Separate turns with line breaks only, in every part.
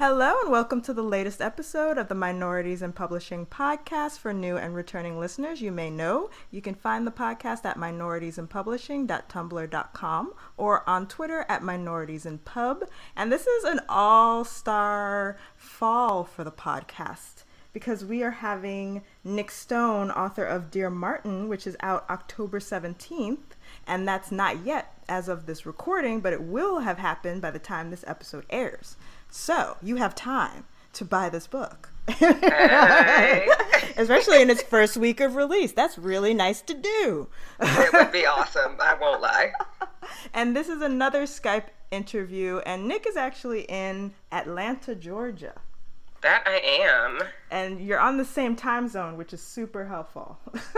Hello and welcome to the latest episode of the Minorities in Publishing podcast. For new and returning listeners, you may know you can find the podcast at minoritiesinpublishing.tumblr.com or on Twitter at minoritiesinpub. And this is an all-star fall for the podcast because we are having Nick Stone, author of Dear Martin, which is out October 17th. And that's not yet as of this recording, but it will have happened by the time this episode airs. So you have time to buy this book.
Hey.
Especially in its first week of release. That's really nice to do.
It would be awesome. I won't lie.
And this is another Skype interview. And Nick is actually in Atlanta, Georgia.
That I am.
And you're on the same time zone, which is super helpful.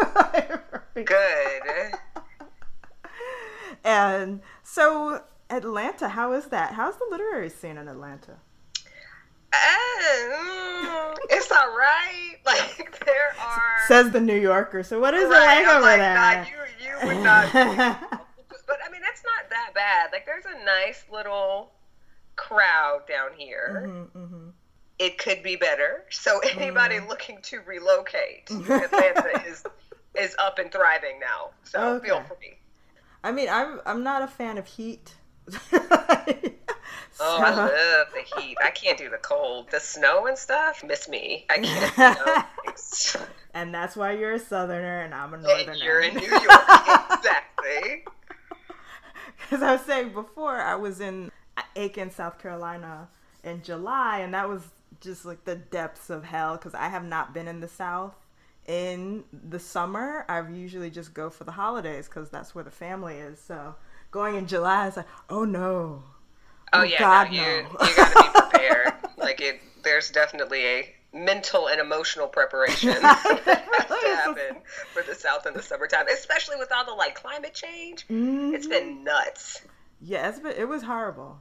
Good.
And so Atlanta, how is that? How's the literary scene in Atlanta?
It's all right. Like, there are...
Says the New Yorker. So what is
right,
it like over there?
Nah, you would not... But, I mean, that's not that bad. Like, there's a nice little crowd down here.
Mm-hmm.
It could be better. So anybody looking to relocate, Atlanta is up and thriving now. So feel free.
I mean, I'm not a fan of heat.
Oh, I love the heat. I can't do the cold. The snow and stuff, miss me. I can't do
And that's why you're a Southerner and I'm a Northerner.
And you're in New York. Exactly.
Because I was saying before, I was in Aiken, South Carolina in July, and that was just like the depths of hell because I have not been in the South in the summer. I usually just go for the holidays because that's where the family is. So going in July, it's like, oh no.
Oh yeah, God, no. You gotta be prepared. There's definitely a mental and emotional preparation that has to happen for the South in the summertime, especially with all the climate change. Mm-hmm. It's been nuts.
Yeah, it was horrible.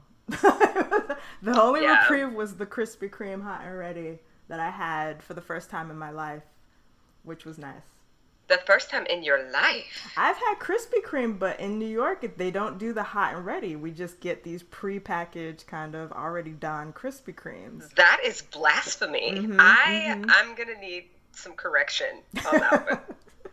The only reprieve was the Krispy Kreme hot and ready that I had for the first time in my life, which was nice.
The first time in your life?
I've had Krispy Kreme, but in New York, they don't do the hot and ready. We just get these pre-packaged, kind of already done Krispy Kremes.
That is blasphemy.
Mm-hmm,
I'm going to need some correction on that one.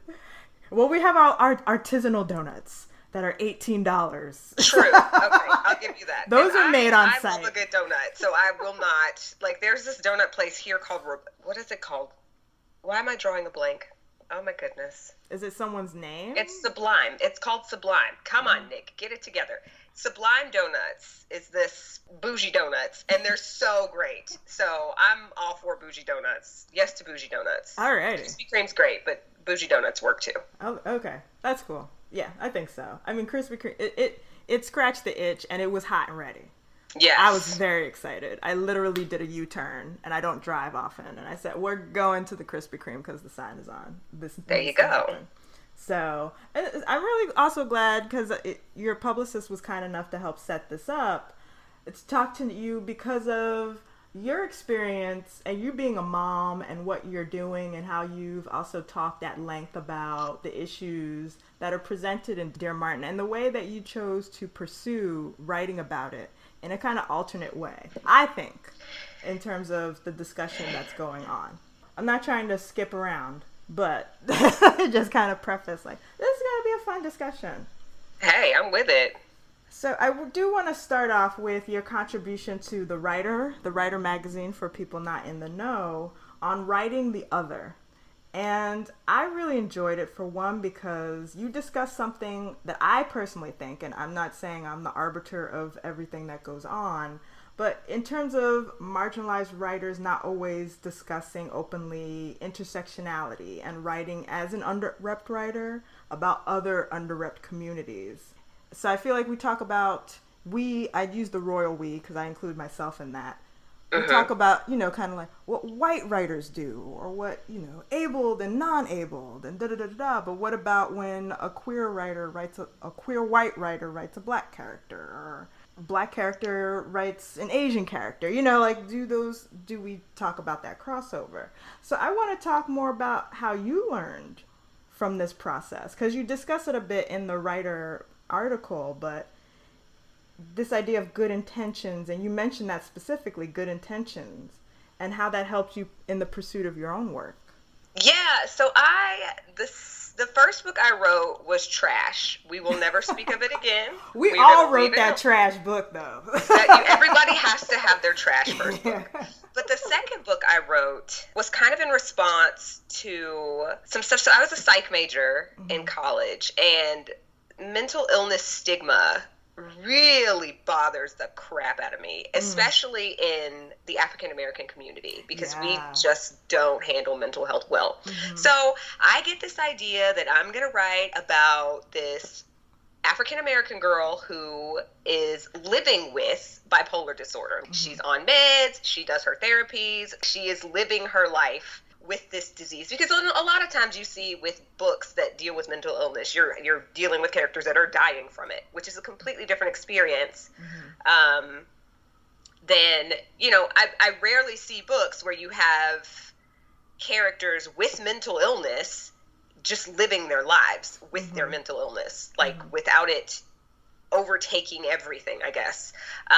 Well, we have our artisanal donuts that are $18.
True. Okay, I'll give you that.
Those are made on site.
I love a good donut, so I will not. There's this donut place here called, what is it called? Why am I drawing a blank? Oh my goodness.
Is it someone's name?
It's Sublime. It's called Sublime. Come on, Nick. Get it together. Sublime Donuts is this bougie donuts, and they're so great. So I'm all for bougie donuts. Yes to bougie donuts.
Alrighty.
Krispy Kreme's great, but bougie donuts work too.
Oh, okay. That's cool. Yeah, I think so. I mean, Krispy Kreme, it scratched the itch, and it was hot and ready.
Yes.
I was very excited. I literally did a U-turn, and I don't drive often. And I said, we're going to the Krispy Kreme because the sign is on.
There you go.
Happen. So I'm really also glad because your publicist was kind enough to help set this up. It's talk to you because of your experience and you being a mom and what you're doing and how you've also talked at length about the issues that are presented in Dear Martin and the way that you chose to pursue writing about it in a kind of alternate way, I think, in terms of the discussion that's going on. I'm not trying to skip around, but just kind of preface, this is going to be a fun discussion.
Hey, I'm with it.
So I do want to start off with your contribution to The Writer magazine for people not in the know, on writing the other. And I really enjoyed it, for one, because you discussed something that I personally think, and I'm not saying I'm the arbiter of everything that goes on, but in terms of marginalized writers not always discussing openly intersectionality and writing as an underrepresented writer about other underrepresented communities. So I feel like we talk about I'd use the royal we because I include myself in that. We talk about, kind of like what white writers do or what, abled and non-abled and da-da-da-da. But what about when a queer writer writes a queer white writer writes a black character, or a black character writes an Asian character? Do we talk about that crossover? So I want to talk more about how you learned from this process, because you discuss it a bit in the Writer article, but this idea of good intentions, and you mentioned that specifically, good intentions, and how that helped you in the pursuit of your own work.
Yeah, so the first book I wrote was trash. We will never speak of it again.
We all wrote that trash book, though.
Everybody has to have their trash first book. But the second book I wrote was kind of in response to some stuff. So I was a psych major in college, and mental illness stigma really bothers the crap out of me, especially in the African American community, because we just don't handle mental health well. So I get this idea that I'm going to write about this African American girl who is living with bipolar disorder. She's on meds, she does her therapies, she is living her life with this disease, because a lot of times you see with books that deal with mental illness, you're dealing with characters that are dying from it, which is a completely different experience. Then, I rarely see books where you have characters with mental illness just living their lives with their mental illness, like without it overtaking everything, I guess.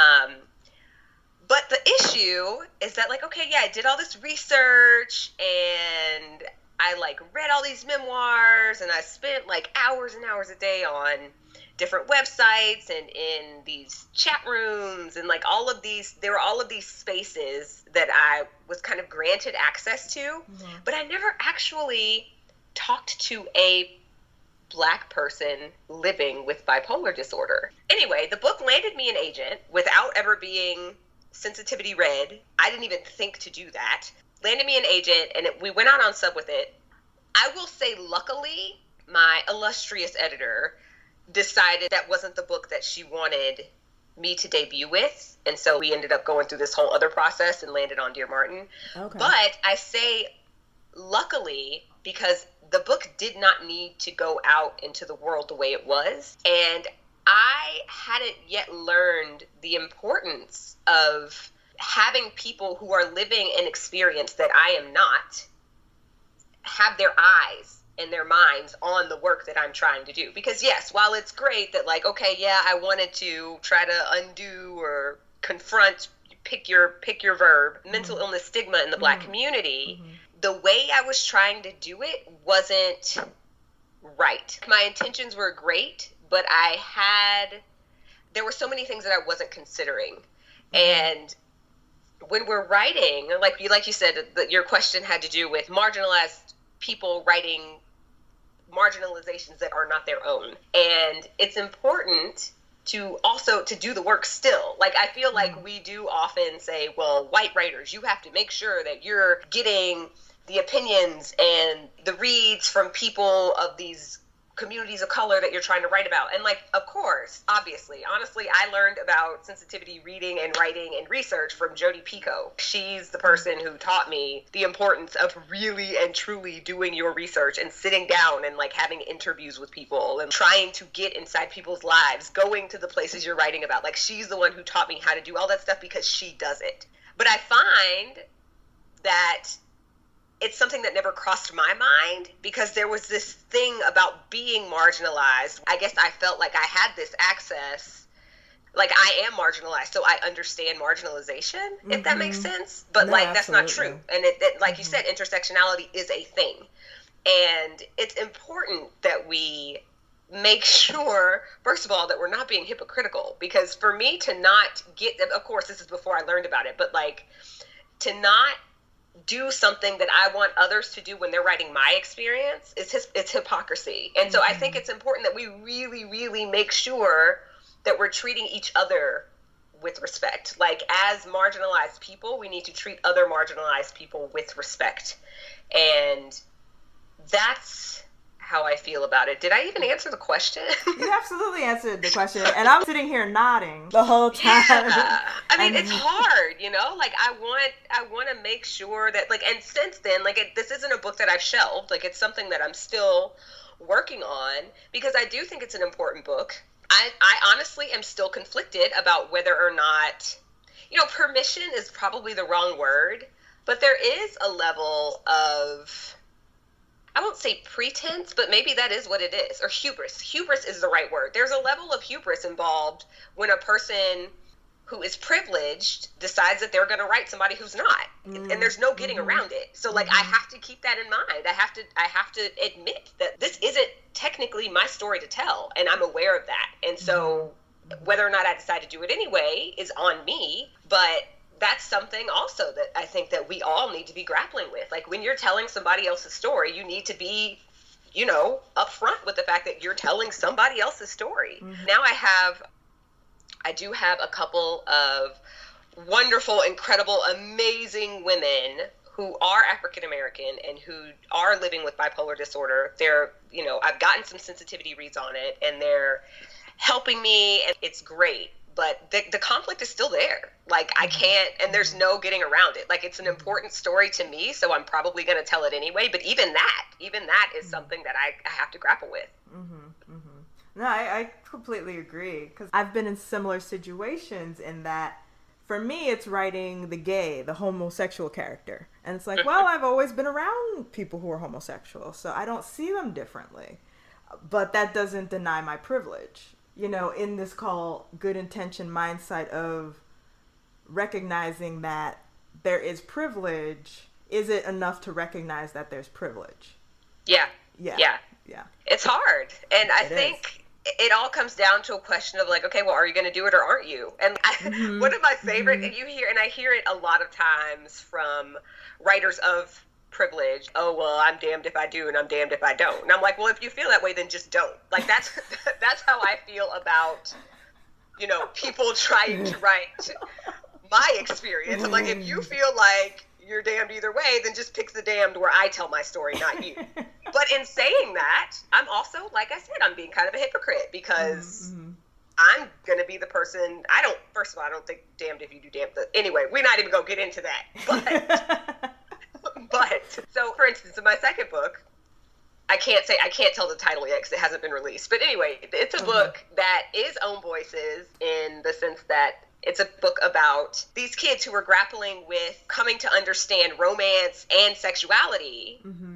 But the issue is that, like, okay, yeah, I did all this research, and I, like, read all these memoirs, and I spent, like, hours and hours a day on different websites and in these chat rooms, and, like, there were all of these spaces that I was kind of granted access to, but I never actually talked to a Black person living with bipolar disorder. Anyway, the book landed me an agent without ever being sensitivity read. I didn't even think to do that. Landed me an agent, and we went out on sub with it. I will say, luckily, my illustrious editor decided that wasn't the book that she wanted me to debut with, and so we ended up going through this whole other process and landed on Dear Martin. Okay. But I say luckily because the book did not need to go out into the world the way it was, and I hadn't yet learned the importance of having people who are living an experience that I am not have their eyes and their minds on the work that I'm trying to do. Because yes, while it's great that, like, okay, yeah, I wanted to try to undo or confront, pick your verb, mental illness stigma in the Black community, the way I was trying to do it wasn't right. My intentions were great, but there were so many things that I wasn't considering. And when we're writing, like you said, your question had to do with marginalized people writing marginalizations that are not their own. And it's important to also to do the work still. Like, I feel like we do often say, well, white writers, you have to make sure that you're getting the opinions and the reads from people of these communities of color that you're trying to write about. And, like, of course, obviously, honestly, I learned about sensitivity reading and writing and research from Jodi Picoult. She's the person who taught me the importance of really and truly doing your research and sitting down and, like, having interviews with people and trying to get inside people's lives, going to the places you're writing about. Like, she's the one who taught me how to do all that stuff because she does it. But I find that it's something that never crossed my mind because there was this thing about being marginalized. I guess I felt like I had this access, like I am marginalized, so I understand marginalization, if that makes sense. But no, like, that's absolutely not true. And it like you said, intersectionality is a thing. And it's important that we make sure, first of all, that we're not being hypocritical. Because for me to not get, of course, this is before I learned about it, but like to not do something that I want others to do when they're writing my experience, it's hypocrisy. And so I think it's important that we really, really make sure that we're treating each other with respect. Like, as marginalized people, we need to treat other marginalized people with respect. And that's how I feel about it. Did I even answer the question?
You absolutely answered the question. And I'm sitting here nodding the whole time.
Yeah. I mean, it's hard, you know? Like, I want to make sure that, like, and since then, like, this isn't a book that I've shelved. Like, it's something that I'm still working on because I do think it's an important book. I honestly am still conflicted about whether or not, you know, permission is probably the wrong word, but there is a level of I won't say pretense, but maybe that is what it is, or hubris. Hubris is the right word. There's a level of hubris involved when a person who is privileged decides that they're going to write somebody who's not, and there's no getting around it. So like, I have to keep that in mind. I have to admit that this isn't technically my story to tell, and I'm aware of that. And so whether or not I decide to do it anyway is on me, but that's something also that I think that we all need to be grappling with. Like, when you're telling somebody else's story, you need to be, you know, upfront with the fact that you're telling somebody else's story. Now I do have a couple of wonderful, incredible, amazing women who are African American and who are living with bipolar disorder. They're, you know, I've gotten some sensitivity reads on it, and they're helping me, and it's great. But the conflict is still there. Like, I can't, and there's no getting around it. Like, it's an important story to me, so I'm probably going to tell it anyway. But even that is something that I have to grapple with.
No, I completely agree, because I've been in similar situations in that, for me, it's writing the homosexual character. And it's like, well, I've always been around people who are homosexual, so I don't see them differently. But that doesn't deny my privilege. You know, in this good intention mindset of recognizing that there is privilege, is it enough to recognize that there's privilege?
Yeah. It's hard. And I think it all comes down to a question of like, okay, well, are you going to do it or aren't you? And one of my favorite, I hear it a lot of times from writers of privilege. Oh, well, I'm damned if I do and I'm damned if I don't. And I'm like, well, if you feel that way, then just don't. Like, that's how I feel about, you know, people trying to write my experience. I'm like, if you feel like you're damned either way, then just pick the damned where I tell my story, not you. But in saying that, I'm also, like I said, I'm being kind of a hypocrite, because I'm going to be the person, first of all, I don't think damned if you do damned. Anyway, we're not even going to get into that. But, so for instance, in my second book, I can't tell the title yet because it hasn't been released. But anyway, it's a book that is Own Voices, in the sense that it's a book about these kids who are grappling with coming to understand romance and sexuality.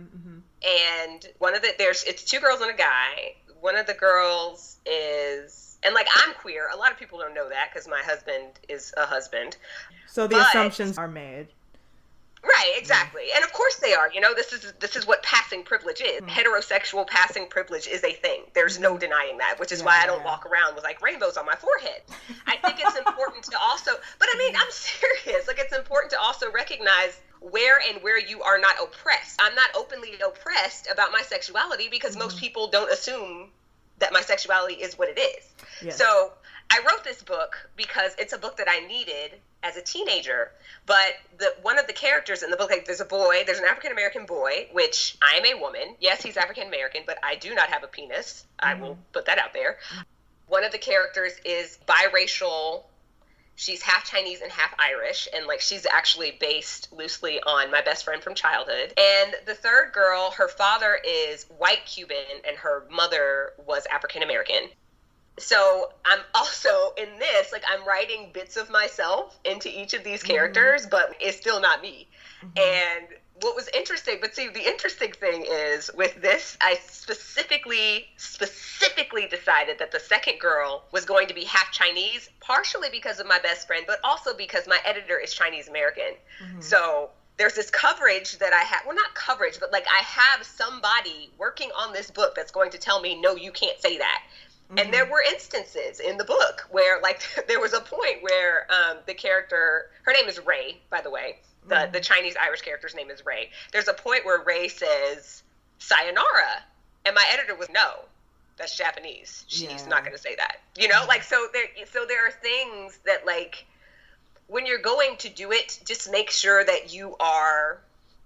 And it's two girls and a guy. One of the girls is, and like, I'm queer. A lot of people don't know that because my husband is a husband.
So the assumptions are made.
Right, exactly. And of course they are. You know, this is what passing privilege is. Heterosexual passing privilege is a thing. There's no denying that, which is why I don't walk around with like rainbows on my forehead. I think it's important to also, but I mean, I'm serious. Like, it's important to also recognize where you are not oppressed. I'm not openly oppressed about my sexuality because most people don't assume that my sexuality is what it is. Yes. So I wrote this book because it's a book that I needed as a teenager, but one of the characters in the book, like, there's an African-American boy, which I'm a woman. Yes, he's African-American, but I do not have a penis. I will put that out there. One of the characters is biracial. She's half Chinese and half Irish, and like, she's actually based loosely on my best friend from childhood. And the third girl, her father is white Cuban and her mother was African-American. So I'm also in this, like, I'm writing bits of myself into each of these characters, but it's still not me. And what was interesting, but see, the interesting thing is with this, I specifically decided that the second girl was going to be half Chinese, partially because of my best friend, but also because my editor is Chinese American. So there's this coverage that I have, well, not coverage, but like, I have somebody working on this book that's going to tell me, no, you can't say that. And there were instances in the book where, like, there was a point where the character, her name is Ray, by the way. The Chinese Irish character's name is Ray. There's a point where Ray says, sayonara. And my editor was, no, that's Japanese. She's not going to say that. You know, like, so there are things that, like, when you're going to do it, just make sure that you are,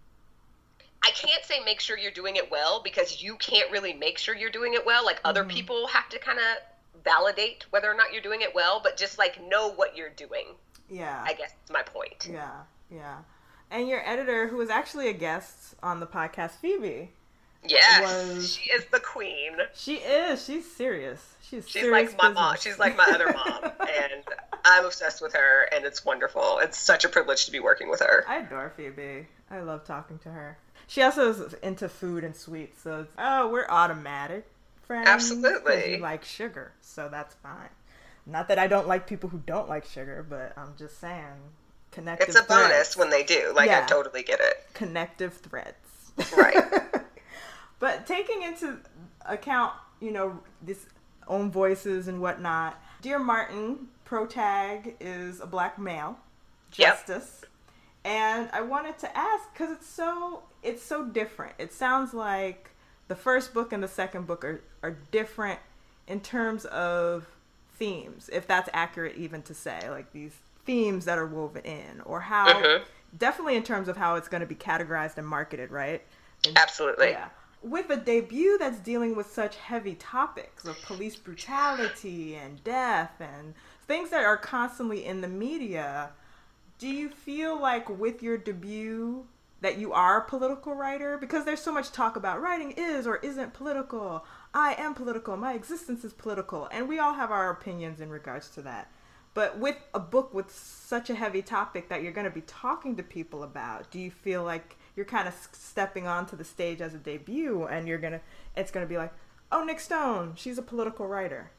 I can't say make sure you're doing it well, because you can't really make sure you're doing it well. Like, other people have to kind of validate whether or not you're doing it well, but just, like, know what you're doing. Yeah. I guess that's my point.
Yeah. And your editor, who was actually a guest on the podcast, Phoebe.
Yes, she is the queen.
She is. She's serious. She's
like my mom. She's like my other mom. And I'm obsessed with her, and it's wonderful. It's such a privilege to be working with her.
I adore Phoebe. I love talking to her. She also is into food and sweets, so it's, we're automatic friends.
Absolutely.
You like sugar, so that's fine. Not that I don't like people who don't like sugar, but I'm just saying, connective
It's a
threads.
bonus when they do. Like, I totally get it.
Connective threads.
Right.
But taking into account, this own voices and whatnot, Dear Martin, protag is a black male, Justice. Yep. And I wanted to ask, because it's so different. It sounds like the first book and the second book are different in terms of themes, if that's accurate even to say, like these themes that are woven in, or how, definitely in terms of how it's going to be categorized and marketed, right?
Absolutely.
Yeah. With a debut that's dealing with such heavy topics of police brutality and death and things that are constantly in the media, do you feel like with your debut that you are a political writer? Because there's so much talk about writing is or isn't political. I am political. My existence is political. And we all have our opinions in regards to that. But with a book with such a heavy topic that you're going to be talking to people about, do you feel like you're kind of stepping onto the stage as a debut and it's going to be like, oh, Nick Stone, she's a political writer?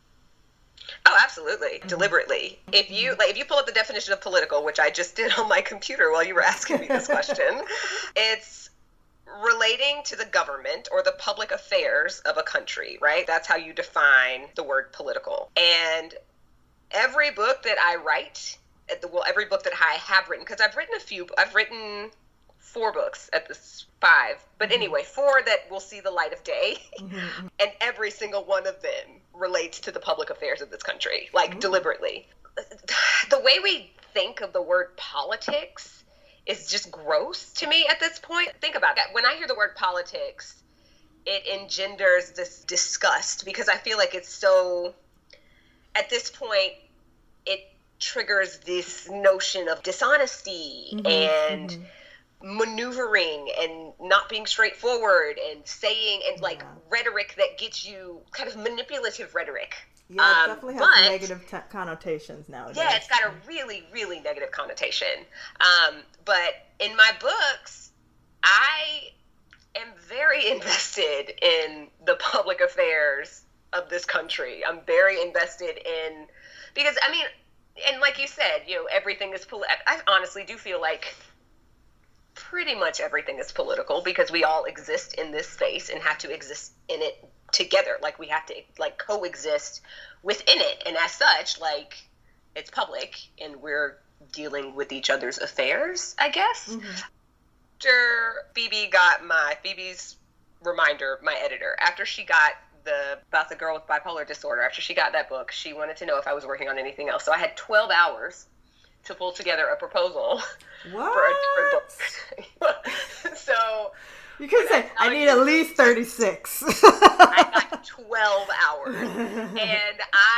Oh, absolutely. Deliberately. If you pull up the definition of political, which I just did on my computer while you were asking me this question, it's relating to the government or the public affairs of a country, right? That's how you define the word political. And every book that I write, every book that I have written, because I've written 4 books at this 5, but anyway, 4 that will see the light of day, and every single one of them relates to the public affairs of this country, like deliberately. The way we think of the word politics is just gross to me at this point. Think about it. When I hear the word politics, it engenders this disgust, because I feel like it's so, at this point, it triggers this notion of dishonesty and maneuvering and not being straightforward and saying and rhetoric that gets you kind of manipulative rhetoric.
Yeah, it definitely has negative connotations nowadays.
Yeah, it's got a really, really negative connotation. But in my books, I am very invested in the public affairs of this country. I'm very invested in, because I mean, and like you said, everything is I honestly do feel like pretty much everything is political, because we all exist in this space and have to exist in it together. Like, we have to coexist within it, and as such, it's public and we're dealing with each other's affairs, I guess. After Phoebe's reminder, my editor, after she got about the girl with bipolar disorder, after she got that book, she wanted to know if I was working on anything else. So I had 12 hours to pull together a proposal for a different book. So
you could say, I need at least 36.
I got 12 hours. And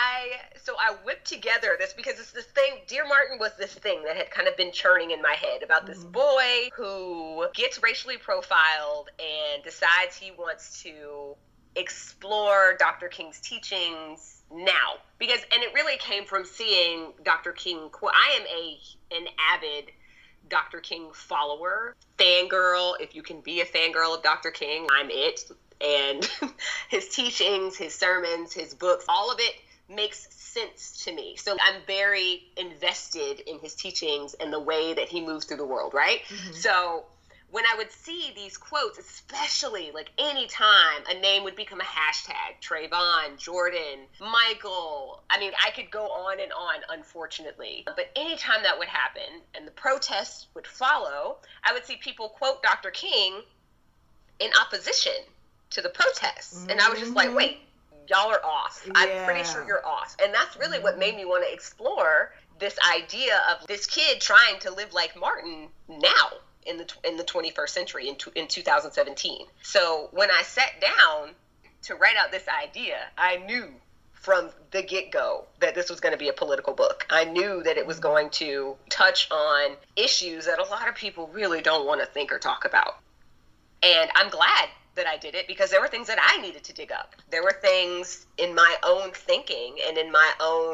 I whipped together this, because it's this thing, Dear Martin was this thing that had kind of been churning in my head about this boy who gets racially profiled and decides he wants to explore Dr. King's teachings now, and it really came from seeing Dr. King. I am an avid Dr. King follower, fangirl. If you can be a fangirl of Dr. King, I'm it. And his teachings, his sermons, his books, all of it makes sense to me. So I'm very invested in his teachings and the way that he moves through the world, right? So when I would see these quotes, especially anytime a name would become a hashtag, Trayvon, Jordan, Michael, I mean, I could go on and on, unfortunately. But anytime that would happen and the protests would follow, I would see people quote Dr. King in opposition to the protests. And I was just like, wait, y'all are off. Yeah. I'm pretty sure you're off. And that's really what made me want to explore this idea of this kid trying to live like Martin now. In the 21st century, in 2017. So when I sat down to write out this idea, I knew from the get-go that this was going to be a political book. I knew that it was going to touch on issues that a lot of people really don't want to think or talk about. And I'm glad that I did it, because there were things that I needed to dig up. There were things in my own thinking and in my own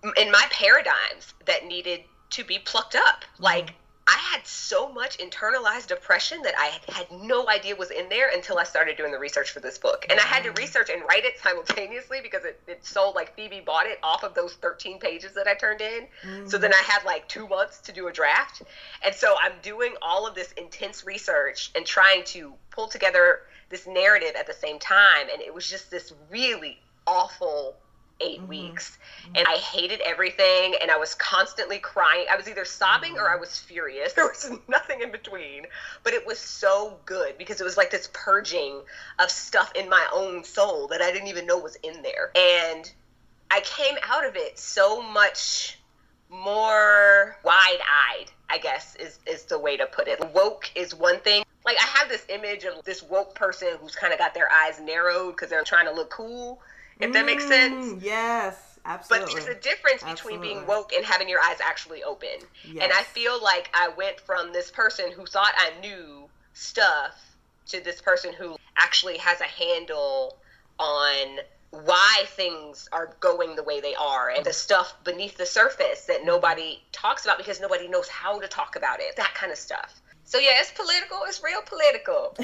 in my paradigms that needed to be plucked up. Like, I had so much internalized depression that I had no idea was in there until I started doing the research for this book. And I had to research and write it simultaneously because it sold, like, Phoebe bought it off of those 13 pages that I turned in. So then I had like 2 months to do a draft. And so I'm doing all of this intense research and trying to pull together this narrative at the same time. And it was just this really awful 8 weeks, and I hated everything, and I was constantly crying. I was either sobbing or I was furious. There was nothing in between, but it was so good because it was like this purging of stuff in my own soul that I didn't even know was in there. And I came out of it so much more wide-eyed, I guess is the way to put it. Woke is one thing. Like, I have this image of this woke person who's kind of got their eyes narrowed because they're trying to look cool, if that makes sense.
Yes, absolutely.
But there's a difference between being woke and having your eyes actually open. Yes. And I feel like I went from this person who thought I knew stuff to this person who actually has a handle on why things are going the way they are and the stuff beneath the surface that nobody talks about because nobody knows how to talk about it, that kind of stuff. So yeah, it's political. It's real political.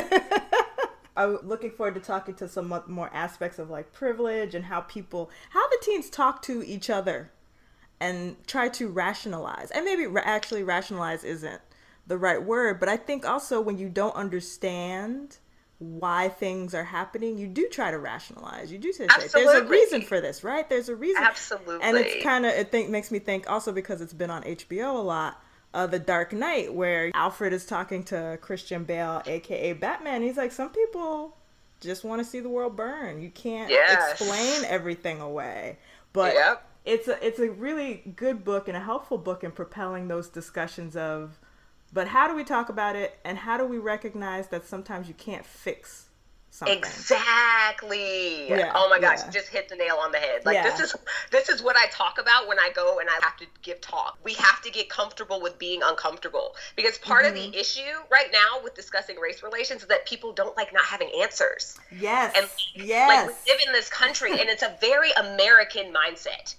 I'm looking forward to talking to some more aspects of like privilege and how the teens talk to each other and try to rationalize. And maybe actually rationalize isn't the right word, but I think also when you don't understand why things are happening, you do try to rationalize. You do say, there's a reason for this, right? There's a reason.
Absolutely.
And it's kind of, makes me think also because it's been on HBO a lot, The Dark Knight, where Alfred is talking to Christian Bale, aka Batman. He's like, some people just want to see the world burn. You can't explain everything away. But it's a really good book and a helpful book in propelling those discussions of, but how do we talk about it, and how do we recognize that sometimes you can't fix something?
Exactly. Yeah, oh my gosh, you just hit the nail on the head. Like, this is what I talk about when I go and I have to give talk. We have to get comfortable with being uncomfortable, because part of the issue right now with discussing race relations is that people don't like not having answers.
Yes.
And like, we live in this country and it's a very American mindset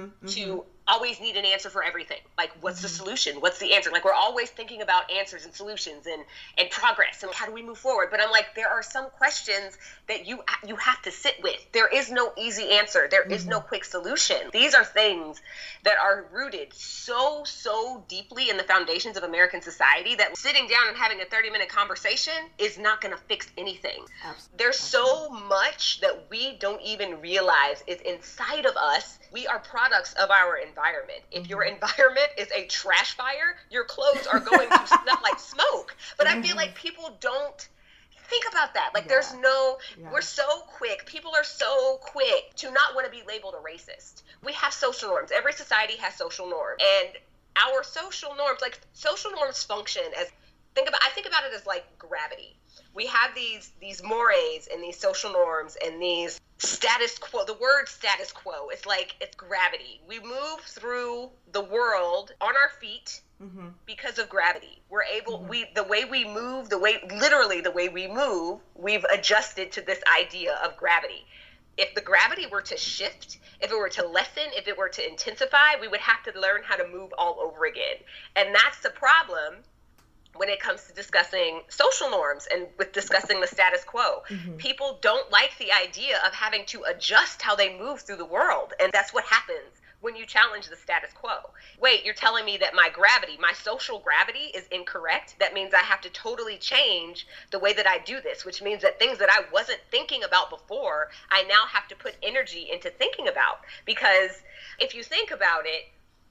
to always need an answer for everything. Like, what's the solution? What's the answer? Like, we're always thinking about answers and solutions and progress and how do we move forward? But I'm like, there are some questions that you have to sit with. There is no easy answer. There is no quick solution. These are things that are rooted so deeply in the foundations of American society that sitting down and having a 30-minute conversation is not going to fix anything. Absolutely. There's so much that we don't even realize is inside of us. We are products of our environment. If your environment is a trash fire, your clothes are going to smell like smoke. But I feel like people don't think about that. Like, there's we're so quick. People are so quick to not want to be labeled a racist. We have social norms. Every society has social norms. And our social norms, like, social norms function as, I think about it as like gravity. We have these mores and these social norms and these status quo. The word status quo, it's like, it's gravity. We move through the world on our feet because of gravity. We're able, the way we move, literally the way we move, we've adjusted to this idea of gravity. If the gravity were to shift, if it were to lessen, if it were to intensify, we would have to learn how to move all over again. And that's the problem when it comes to discussing social norms and with discussing the status quo. People don't like the idea of having to adjust how they move through the world. And that's what happens when you challenge the status quo. Wait, you're telling me that my social gravity is incorrect? That means I have to totally change the way that I do this, which means that things that I wasn't thinking about before, I now have to put energy into thinking about. Because if you think about it,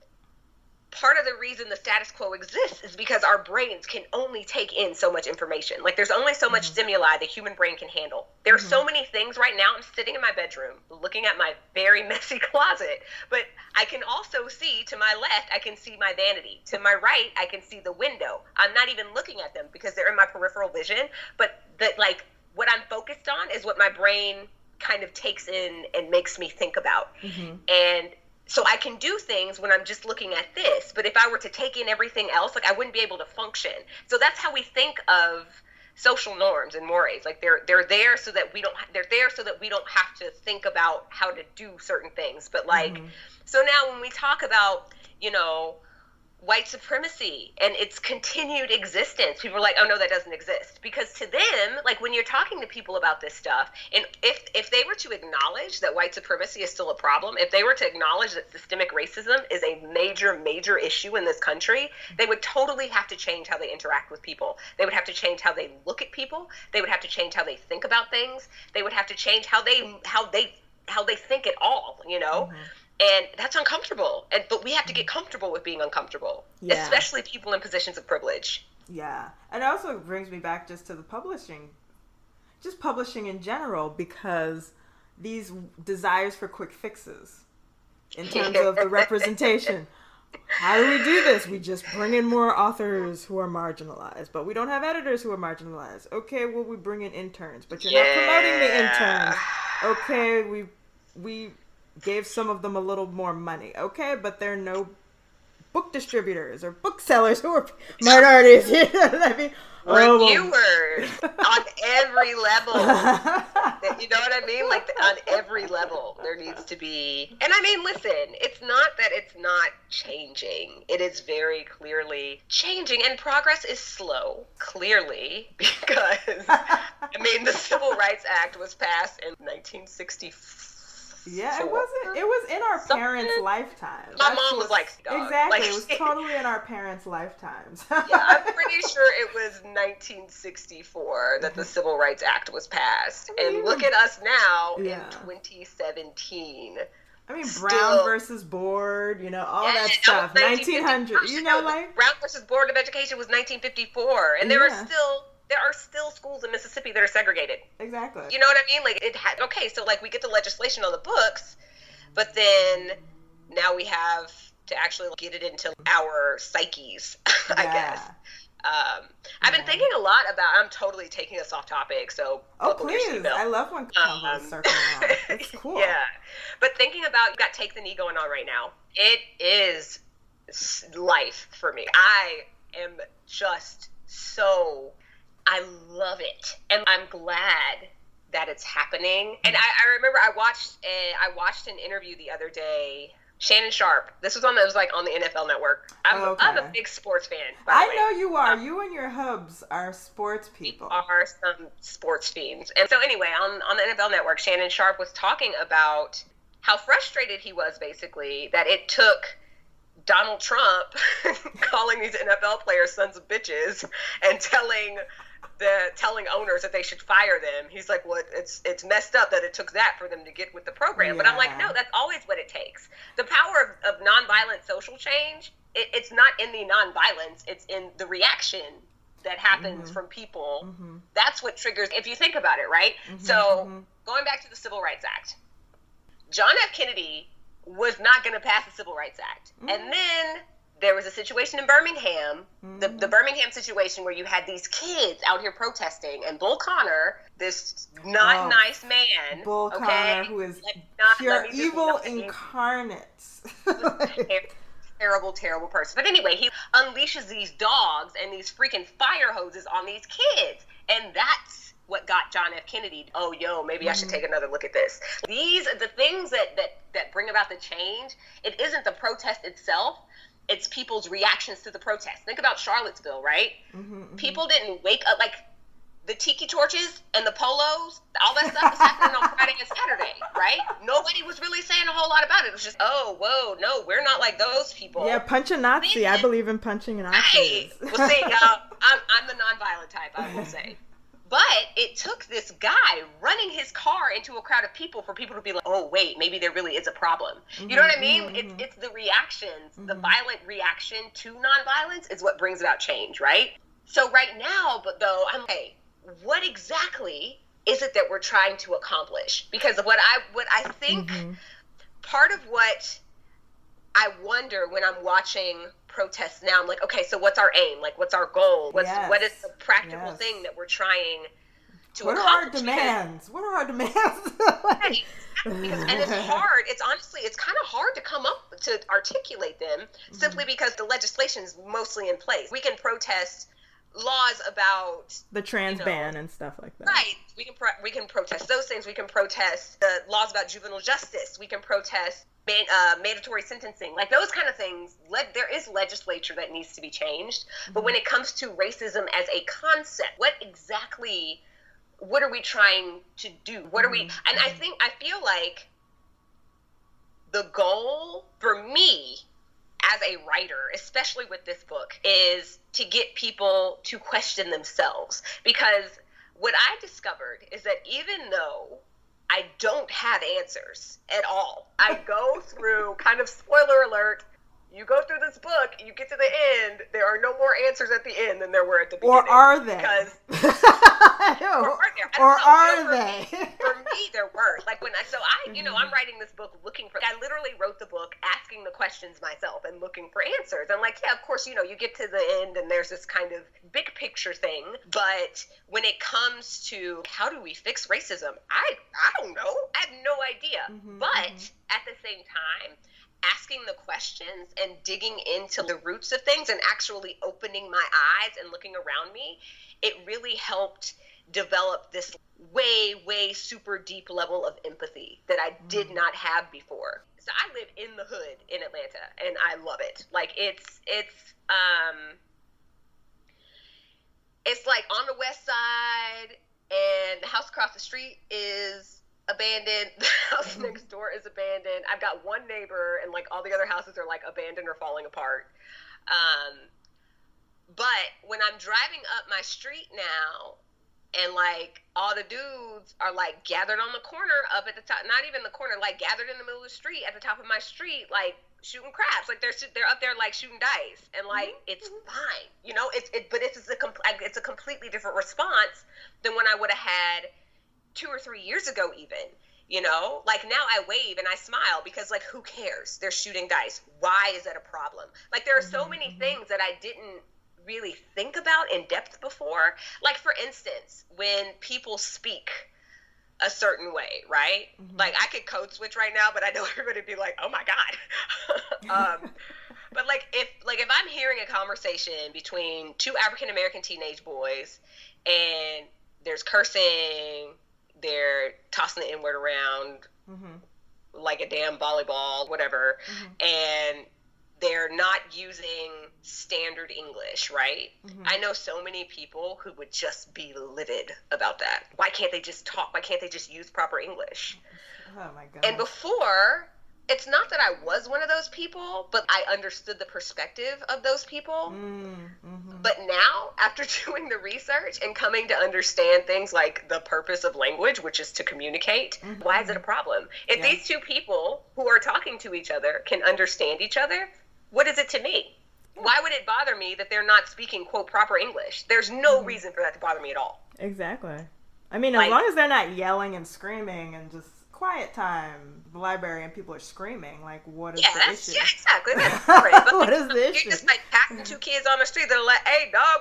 part of the reason the status quo exists is because our brains can only take in so much information. Like, there's only so much stimuli the human brain can handle. There are so many things right now. I'm sitting in my bedroom looking at my very messy closet, but I can also see to my left, I can see my vanity. To my right, I can see the window. I'm not even looking at them because they're in my peripheral vision, but what I'm focused on is what my brain kind of takes in and makes me think about. And so I can do things when I'm just looking at this, but if I were to take in everything else, like, I wouldn't be able to function. So that's how we think of social norms and mores. Like, they're there so that we don't have to think about how to do certain things. But like, So now when we talk about, white supremacy and its continued existence, people are like, oh no, that doesn't exist. Because to them, like when you're talking to people about this stuff, and if they were to acknowledge that white supremacy is still a problem, if they were to acknowledge that systemic racism is a major issue in this country, they would totally have to change how they interact with people. They would have to change how they look at people. They would have to change how they think about things. They would have to change how they think at all, Mm-hmm. And that's uncomfortable. But we have to get comfortable with being uncomfortable, especially people in positions of privilege.
Yeah. And it also brings me back just to the publishing in general, because these desires for quick fixes in terms of the representation. How do we do this? We just bring in more authors who are marginalized, but we don't have editors who are marginalized. Okay, well, we bring in interns, but you're not promoting the interns. Okay, we gave some of them a little more money. Okay, but there are no book distributors or booksellers who are minorities. You know what I mean?
Reviewers on every level. You know what I mean? Like on every level there needs to be. And I mean, listen, it's not that it's not changing. It is very clearly changing, and progress is slow, clearly, because the Civil Rights Act was passed in 1964.
Yeah, it wasn't. It was in our parents' lifetimes.
My mom was like,
exactly. It was totally in our parents' lifetimes.
Yeah, I'm pretty sure it was 1964 that the Civil Rights Act was passed. And look at us now in 2017.
Brown versus Board, all that stuff. 1900,
Brown versus Board of Education was 1954, and there are still schools in Mississippi that are segregated.
Exactly.
You know what I mean? So we get the legislation on the books, but then now we have to actually get it into our psyches, I guess. I've been thinking a lot about, I'm totally taking us off topic, so
please. I love when combos circle around. It's cool.
Yeah. But thinking about, you've got Take the Knee going on right now. It is life for me. I am just I love it, and I'm glad that it's happening. And I remember I watched an interview the other day. Shannon Sharpe. This was on the NFL Network. I'm a big sports fan.
I know you are. You and your hubs are sports people.
We are some sports fiends. And so anyway, on the NFL Network, Shannon Sharpe was talking about how frustrated he was, basically, that it took Donald Trump calling these NFL players sons of bitches and telling owners that they should fire them. He's like, well, it's messed up that it took that for them to get with the program. But I'm like, no, that's always what it takes. The power of nonviolent social change, it's not in the nonviolence, it's in the reaction that happens from people. Mm-hmm. That's what triggers, if you think about it, right? Mm-hmm. So going back to the Civil Rights Act, John F. Kennedy was not going to pass the Civil Rights Act. Mm-hmm. And then there was a situation in Birmingham, the Birmingham situation, where you had these kids out here protesting, and Bull Connor, this nice man,
Bull Connor, who is pure evil incarnate.
Terrible person. But anyway, he unleashes these dogs and these freaking fire hoses on these kids, and that's what got John F. Kennedy. Maybe I should take another look at this. These are the things that bring about the change. It isn't the protest itself. It's people's reactions to the protest. Think about Charlottesville, right? Mm-hmm. People didn't wake up, like the tiki torches and the polos, all that stuff was happening on Friday and Saturday, right? Nobody was really saying a whole lot about it. It was just, no, we're not like those people.
Yeah, punch a Nazi. I believe in punching a Nazi.
Right. Well, see, I'm the nonviolent type, I will say. But it took this guy running his car into a crowd of people for people to be like, oh, wait, maybe there really is a problem. Mm-hmm, you know what I mean? Mm-hmm. It's the reactions, the violent reaction to nonviolence is what brings about change, right? So right now, what exactly is it that we're trying to accomplish? Because what I think, part of what I wonder when I'm watching protests now, I'm like, okay, so what's our aim? Like, what's our goal? What is the practical thing that we're trying to accomplish?
What are our demands?
Right. And it's hard. It's kind of hard to come up to articulate them simply because the legislation is mostly in place. We can protest laws about
the trans ban and stuff like that.
Right. We can protest those things. We can protest the laws about juvenile justice. We can protest mandatory sentencing, like those kind of things. There is legislature that needs to be changed. But when it comes to racism as a concept, what are we trying to do? What are we? And I feel like the goal for me as a writer, especially with this book, is to get people to question themselves. Because what I discovered is that even though I don't have answers at all, I go through, kind of spoiler alert, you go through this book, you get to the end, there are no more answers at the end than there were at the beginning.
Or are they?
Because,
or are they?
For me, there were. Like I'm writing this book looking for, I literally wrote the book asking the questions myself and looking for answers. I'm like, yeah, of course, you get to the end and there's this kind of big picture thing. But when it comes to how do we fix racism, I don't know. I have no idea. But at the same time, asking the questions and digging into the roots of things and actually opening my eyes and looking around me, it really helped develop this way, way super deep level of empathy that I did not have before. So I live in the hood in Atlanta and I love it. Like it's like on the west side and the house across the street is abandoned. The house next door is abandoned. I've got one neighbor and like all the other houses are like abandoned or falling apart. But when I'm driving up my street now and like all the dudes are like gathered on the corner up at the top, not even the corner, like gathered in the middle of the street at the top of my street, like shooting craps, like they're up there like shooting dice, and like it's fine, but it's a completely different response than when I would have had 2 or 3 years ago even, like now I wave and I smile because like who cares? They're shooting dice. Why is that a problem? Like there are so many things that I didn't really think about in depth before. Like for instance, when people speak a certain way, right? Like I could code switch right now, but I know everybody would be like, oh my God. But if I'm hearing a conversation between 2 African American teenage boys and there's cursing, they're tossing the N-word around like a damn volleyball, whatever, and they're not using standard English, right? I know so many people who would just be livid about that. Why can't they just talk? Why can't they just use proper English?
Oh my God.
And before, it's not that I was one of those people, but I understood the perspective of those people. But now, after doing the research and coming to understand things like the purpose of language, which is to communicate, why is it a problem? If these 2 people who are talking to each other can understand each other, what is it to me? Why would it bother me that they're not speaking, quote, proper English? There's no reason for that to bother me at all.
Exactly. I mean, as long as they're not yelling and screaming and just quiet time, the library, and people are screaming, like, what is the issue?
Yeah, exactly. That's great. But
what is the issue?
You're just like passing 2 kids on the street that are like, hey, dog,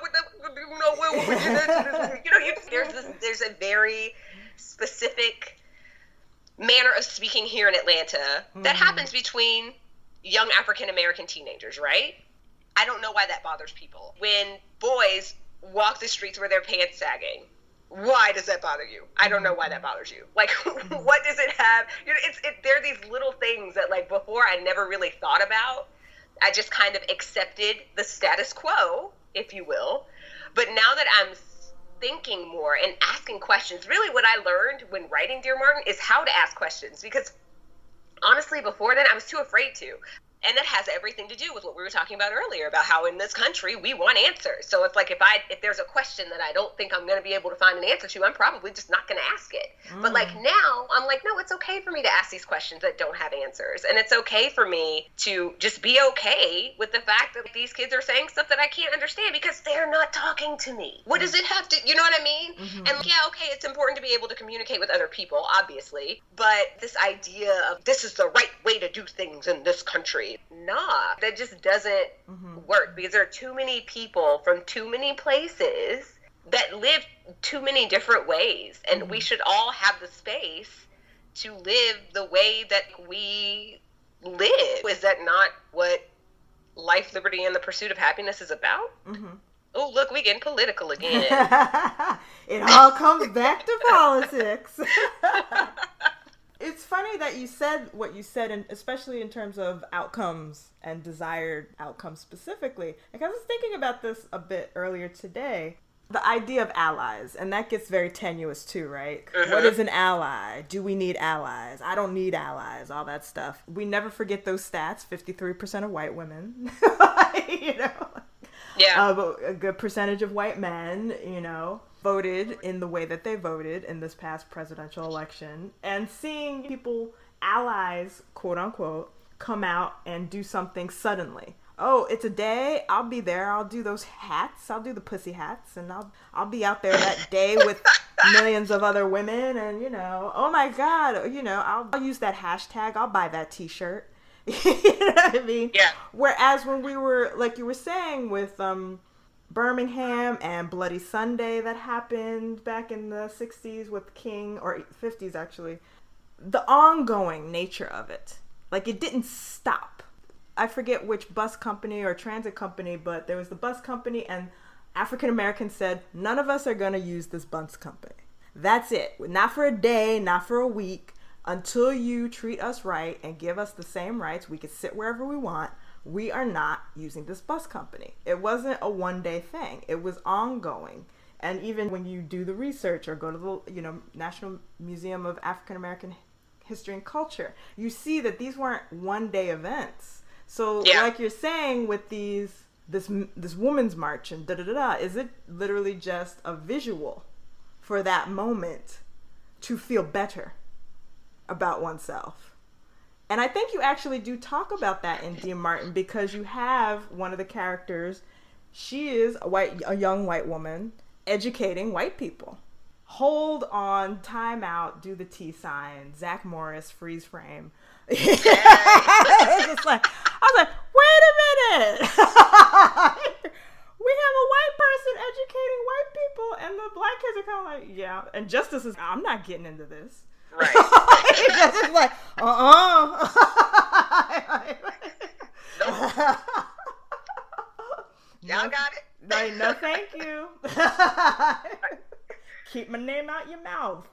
there's a very specific manner of speaking here in Atlanta that happens between young African American teenagers, right? I don't know why that bothers people. When boys walk the streets with their pants sagging, why does that bother you? I don't know why that bothers you. Like, what does it have? There are these little things that, like, before I never really thought about. I just kind of accepted the status quo, if you will. But now that I'm thinking more and asking questions, really what I learned when writing Dear Martin is how to ask questions. Because honestly, before then, I was too afraid to. And that has everything to do with what we were talking about earlier, about how in this country we want answers. So it's like if there's a question that I don't think I'm going to be able to find an answer to, I'm probably just not going to ask it. But like now, I'm like, no, it's okay for me to ask these questions that don't have answers. And it's okay for me to just be okay with the fact that these kids are saying stuff that I can't understand because they're not talking to me. What does it have to, you know what I mean? And yeah, okay, it's important to be able to communicate with other people, obviously. But this idea of this is the right way to do things in this country, nah, that just doesn't work because there are too many people from too many places that live too many different ways, and we should all have the space to live the way that we live. Is that not what life, liberty, and the pursuit of happiness is about? Oh, look, we getting political again.
It all comes back to politics. It's funny that you said what you said, and especially in terms of outcomes and desired outcomes specifically. Like, I was thinking about this a bit earlier today. The idea of allies, and that gets very tenuous too, right? Mm-hmm. What is an ally? Do we need allies? I don't need allies, all that stuff. We never forget those stats, 53% of white women, you know?
Yeah.
But a good percentage of white men, you know, voted in the way that they voted in this past presidential election. And seeing people, allies, quote unquote, come out and do something suddenly. Oh, it's a day, I'll be there, I'll do those hats, I'll do the pussy hats, and I'll be out there that day with millions of other women, and, you know, oh my God, you know, I'll use that hashtag, I'll buy that t-shirt. You know what I mean?
Yeah.
Whereas when we were, like you were saying, with Birmingham and Bloody Sunday that happened back in the 60s with King, or 50s actually, the ongoing nature of it, like, it didn't stop. I forget which bus company or transit company, but there was the bus company, and African Americans said, none of us are going to use this bus company. That's it. Not for a day, not for a week. Until you treat us right and give us the same rights, we can sit wherever we want. We are not using this bus company. It wasn't a one-day thing. It was ongoing. And even when you do the research or go to the, you know, National Museum of African American History and Culture, you see that these weren't one-day events. So, yeah, like you're saying with this women's march and da-da-da-da, is it literally just a visual for that moment to feel better about oneself? And I think you actually do talk about that in Dear Martin, because you have one of the characters, she is a young white woman educating white people. Hold on, time out, do the T sign, Zach Morris, freeze frame. It's just like, I was like, wait a minute. We have a white person educating white people, and the black kids are kind of like, yeah. And Justice is, I'm not getting into this.
Right.
It's just like,
Nope. Y'all got it.
No, thank you. Keep my name out your mouth.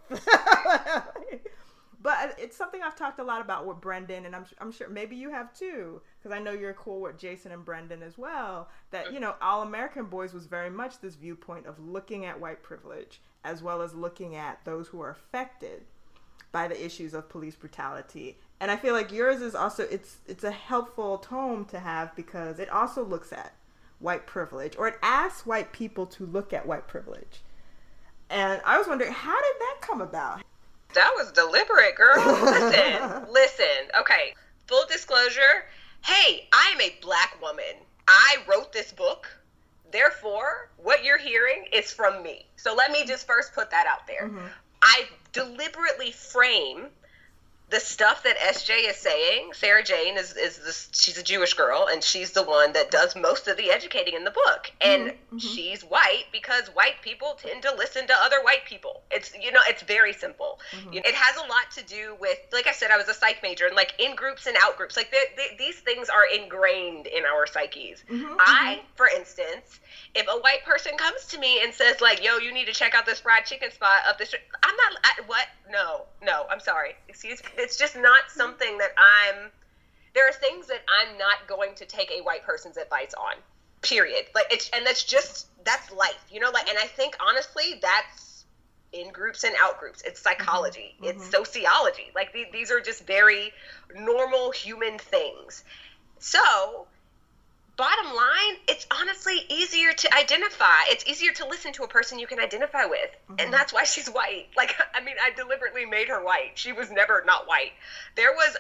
But it's something I've talked a lot about with Brendan, and I'm sure maybe you have too, because I know you're cool with Jason and Brendan as well, that, you know, All American Boys was very much this viewpoint of looking at white privilege as well as looking at those who are affected by the issues of police brutality. And I feel like yours is also, it's a helpful tome to have, because it also looks at white privilege, or it asks white people to look at white privilege. And I was wondering, how did that come about?
That was deliberate, girl. Listen. Okay, full disclosure. Hey, I am a black woman. I wrote this book. Therefore, what you're hearing is from me. So let me just first put that out there. Mm-hmm. I deliberately frame the stuff that SJ is saying. Sarah Jane she's a Jewish girl, and she's the one that does most of the educating in the book. And she's white because white people tend to listen to other white people. It's, you know, it's very simple. Mm-hmm. It has a lot to do with, like I said, I was a psych major, and like in groups and out groups, like these things are ingrained in our psyches. Mm-hmm. For instance, if a white person comes to me and says like, yo, you need to check out this fried chicken spot up the street, I'm not, what? No, I'm sorry. Excuse me. It's just not something that there are things that I'm not going to take a white person's advice on, period. Like, that's life, you know, like, and I think honestly, that's in groups and out groups. It's psychology. Mm-hmm. It's sociology. Like, these are just very normal human things. So, bottom line, it's honestly easier to identify. It's easier to listen to a person you can identify with. Mm-hmm. And that's why she's white. Like, I mean, I deliberately made her white. She was never not white. There was,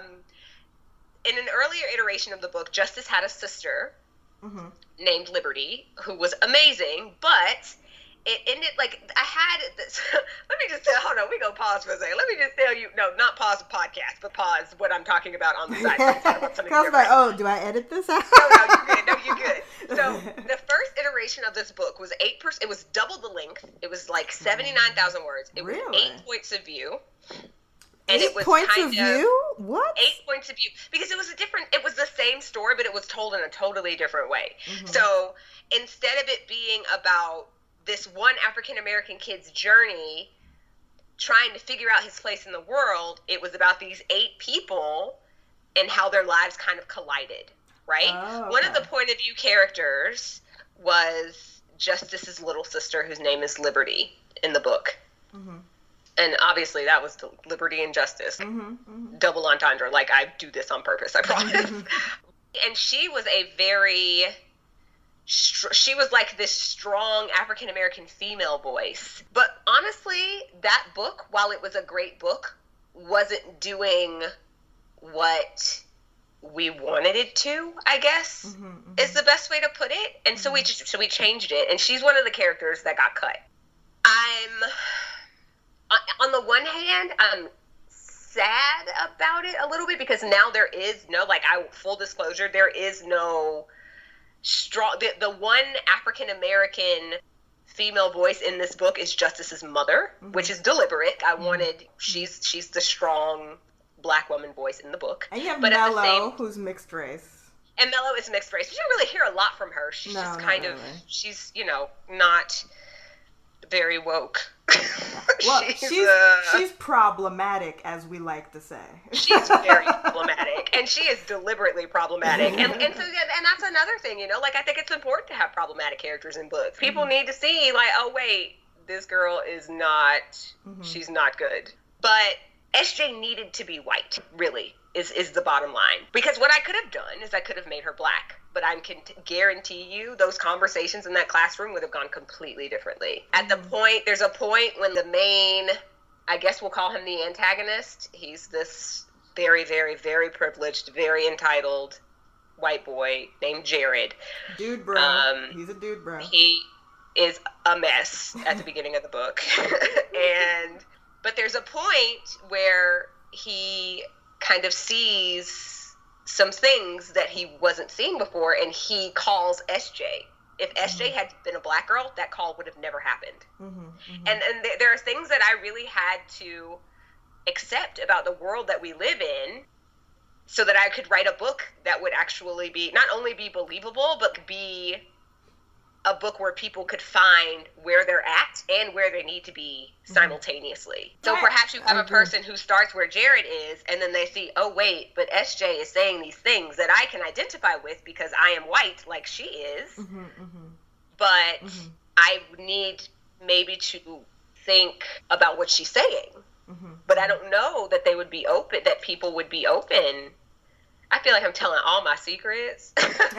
in an earlier iteration of the book, Justice had a sister named Liberty, who was amazing, but it ended, like, I had this, let me just tell, hold on, we go pause for a second. Let me just tell you, no, not pause the podcast, but pause what I'm talking about on the side. I was
like, oh, do I edit this out?
No, you're good. So the first iteration of this book was it was double the length. It was like 79,000 words. It was 8 points of view. And it was
points of view? What?
8 points of view. Because it was the same story, but it was told in a totally different way. So instead of it being about this one African-American kid's journey trying to figure out his place in the world, it was about these 8 people and how their lives kind of collided, right? Oh, okay. One of the point of view characters was Justice's little sister, whose name is Liberty in the book. And obviously that was the Liberty and Justice. Double entendre. Like, I do this on purpose, I promise. And she was she was like this strong African-American female voice. But honestly, that book, while it was a great book, wasn't doing what we wanted it to, I guess, is the best way to put it. And so we changed it. And she's one of the characters that got cut. On the one hand, I'm sad about it a little bit because now there is no, full disclosure, there is no strong, the one African-American female voice in this book is Justice's mother, which is deliberate. She's the strong Black woman voice in the book.
And you have Mello, who's mixed race.
And Mello is mixed race. You don't really hear a lot from her. She's she's, not very woke.
Well, she's problematic, as we like to say.
She's very problematic, and she is deliberately problematic. And that's another thing, I think it's important to have problematic characters in books. People need to see, oh wait, this girl is not, she's not good. But SJ needed to be white, really, is the bottom line. Because what I could have done is I could have made her Black. But I can guarantee you those conversations in that classroom would have gone completely differently. There's a point when the main, I guess we'll call him the antagonist. He's this very, very, very privileged, very entitled white boy named Jared.
Dude, bro. He's a dude, bro.
He is a mess at the beginning of the book. But there's a point where he kind of sees some things that he wasn't seeing before, and he calls SJ. If SJ had been a Black girl, that call would have never happened. And there are things that I really had to accept about the world that we live in so that I could write a book that would actually be, not only be believable, but be a book where people could find where they're at and where they need to be simultaneously. So perhaps you have a person who starts where Jared is, and then they see, oh wait, but SJ is saying these things that I can identify with because I am white like she is. But I need maybe to think about what she's saying. But I don't know that they would be open, that people would be open. I feel like I'm telling all my secrets.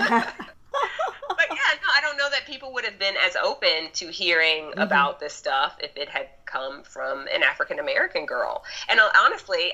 But yeah, no, I don't know that people would have been as open to hearing about this stuff if it had come from an African-American girl. And honestly,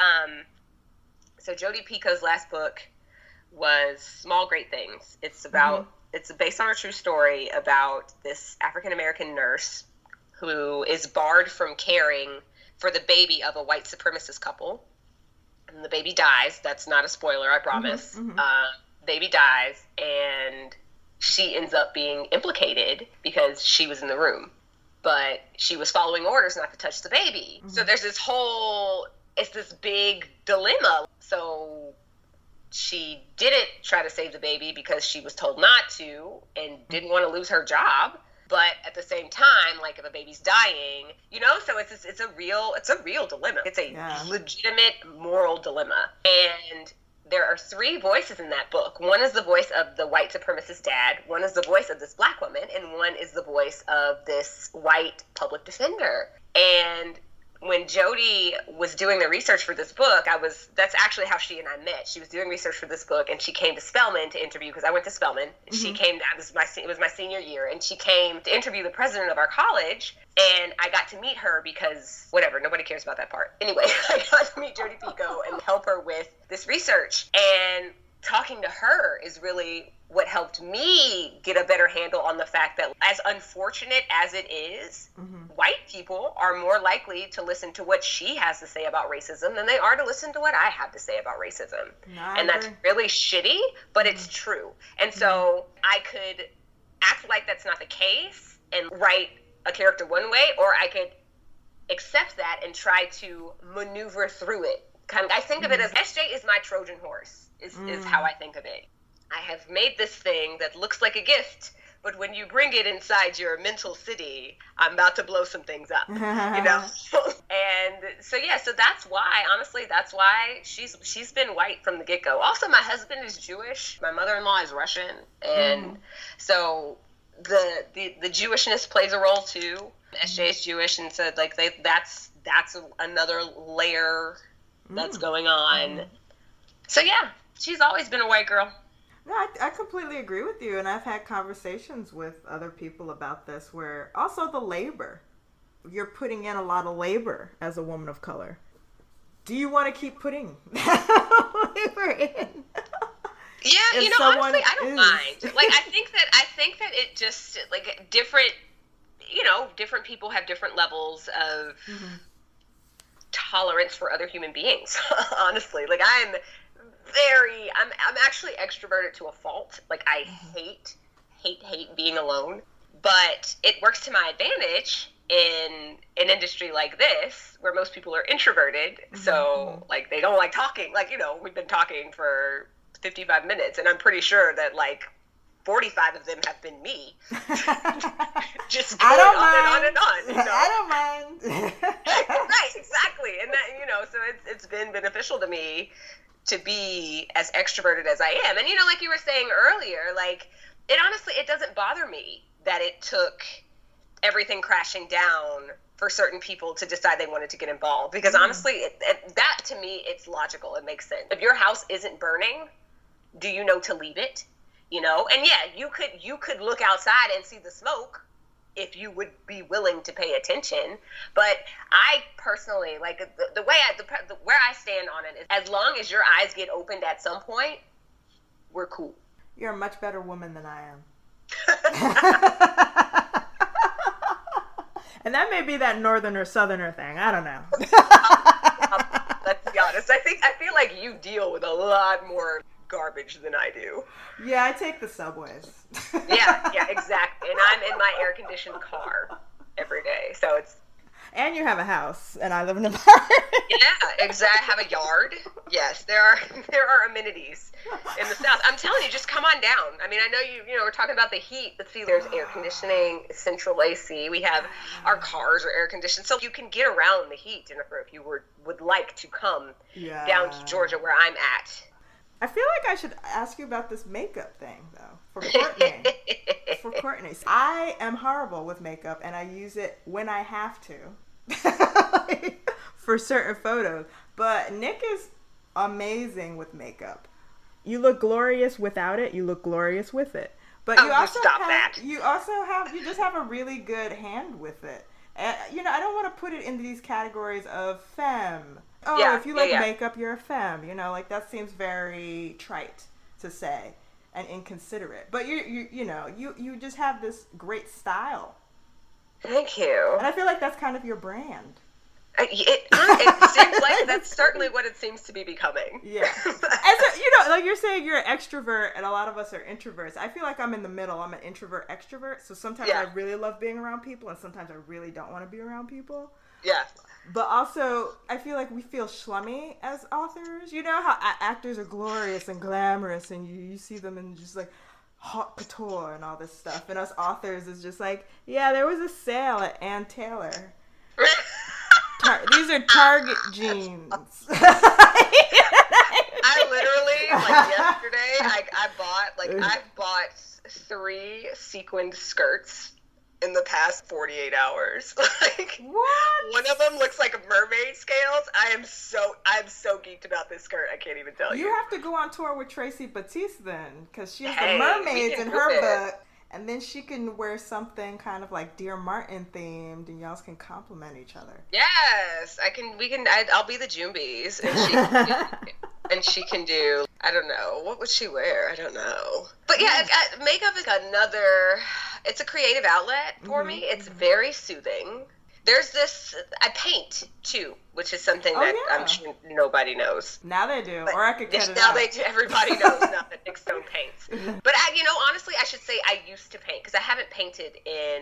so Jodi Picoult's last book was Small Great Things. It's about, it's based on a true story about this African-American nurse who is barred from caring for the baby of a white supremacist couple. And the baby dies. That's not a spoiler, I promise. Baby dies, and she ends up being implicated because she was in the room, but she was following orders not to touch the baby. So there's it's this big dilemma. So she didn't try to save the baby because she was told not to and didn't want to lose her job. But at the same time, if a baby's dying, so it's a real dilemma. It's a legitimate moral dilemma. And there are 3 voices in that book. One is the voice of the white supremacist dad, one is the voice of this Black woman, and one is the voice of this white public defender. And when Jodi was doing the research for this book, that's actually how she and I met. She was doing research for this book, and she came to Spelman to interview, because I went to Spelman. She came down, it was my senior year, and she came to interview the president of our college, and I got to meet her because, whatever, nobody cares about that part. Anyway, I got to meet Jodi Picoult and help her with this research. And talking to her is really what helped me get a better handle on the fact that, as unfortunate as it is, white people are more likely to listen to what she has to say about racism than they are to listen to what I have to say about racism. And that's really shitty, but it's true. And so I could act like that's not the case and write a character one way, or I could accept that and try to maneuver through it. I think of it as SJ is my Trojan horse, is how I think of it. I have made this thing that looks like a gift, but when you bring it inside your mental city, I'm about to blow some things up, you know? And so that's why she's been white from the get-go. Also, my husband is Jewish. My mother-in-law is Russian. And so the Jewishness plays a role too. SJ is Jewish, and so like that's another layer that's going on. So yeah, she's always been a white girl.
No, I completely agree with you, and I've had conversations with other people about this where also the labor. You're putting in a lot of labor as a woman of color. Do you want to keep putting labor in?
Yeah, you know, honestly, I don't mind. Like, I think that it just, like, different people have different levels of tolerance for other human beings, honestly. Like, I'm actually extroverted to a fault. Like, I hate being alone. But it works to my advantage in an industry like this, where most people are introverted. So, like, they don't like talking. Like, you know, we've been talking for 55 minutes, and I'm pretty sure that, like, 45 of them have been me. Just going on and on. You know?
I don't mind.
Right, exactly. And that, you know, so it's been beneficial to me to be as extroverted as I am. And, you know, like you were saying earlier, like, it doesn't bother me that it took everything crashing down for certain people to decide they wanted to get involved. Because honestly, that to me, it's logical. It makes sense. If your house isn't burning, do you know to leave it? You know? And yeah, you could look outside and see the smoke if you would be willing to pay attention. But I personally, like, where I stand on it is, as long as your eyes get opened at some point, we're cool.
You're a much better woman than I am. And that may be that northern or southerner thing. I don't know.
Let's be honest. I feel like you deal with a lot more garbage than I do.
Yeah, I take the subways.
Yeah, exactly. And I'm in my air-conditioned car every day. So it's...
And you have a house, and I live in an apartment.
Yeah, exactly. I have a yard. Yes, there are amenities in the South. I'm telling you, just come on down. I mean, I know you know, we're talking about the heat, but see, there's air conditioning, central AC. We have our cars are air conditioned, so you can get around the heat. Jennifer, if you would like to come down to Georgia, where I'm at.
I feel like I should ask you about this makeup thing, though, for Courtney. For Courtney. I am horrible with makeup, and I use it when I have to for certain photos. But Nick is amazing with makeup. You look glorious without it. You look glorious with it. But you just have a really good hand with it. You know, I don't want to put it into these categories of femme. Oh, yeah, if you like makeup, you're a femme. You know, like, that seems very trite to say and inconsiderate. But you just have this great style.
Thank you.
And I feel like that's kind of your brand.
It seems like that's certainly what it seems to be becoming.
Yeah. You know, like you're saying, you're an extrovert, and a lot of us are introverts. I feel like I'm in the middle. I'm an introvert extrovert. So sometimes I really love being around people, and sometimes I really don't want to be around people.
Yeah.
But also, I feel like we feel schlummy as authors. You know how actors are glorious and glamorous, and you see them in just, like, haute couture and all this stuff. And us authors is just like, yeah, there was a sale at Ann Taylor. These are Target jeans.
I literally, like, yesterday, I bought 3 sequined skirts in the past 48 hours. Like,
what?
One of them looks like mermaid scales. I'm so geeked about this skirt. I can't even tell you.
You have to go on tour with Tracy Batiste then, because she has the mermaids in her book, and then she can wear something kind of like Dear Martin themed, and y'all can compliment each other.
Yes, I'll be the Jumbies, and she can do, I don't know, what would she wear? I don't know. But yeah, makeup is it's a creative outlet for me. It's very soothing. There's this, I paint too, which is something that I'm sure nobody knows.
Now they do, or I could cut it
now
out.
Everybody knows now that Nick Stone paints. But honestly, I should say I used to paint, because I haven't painted in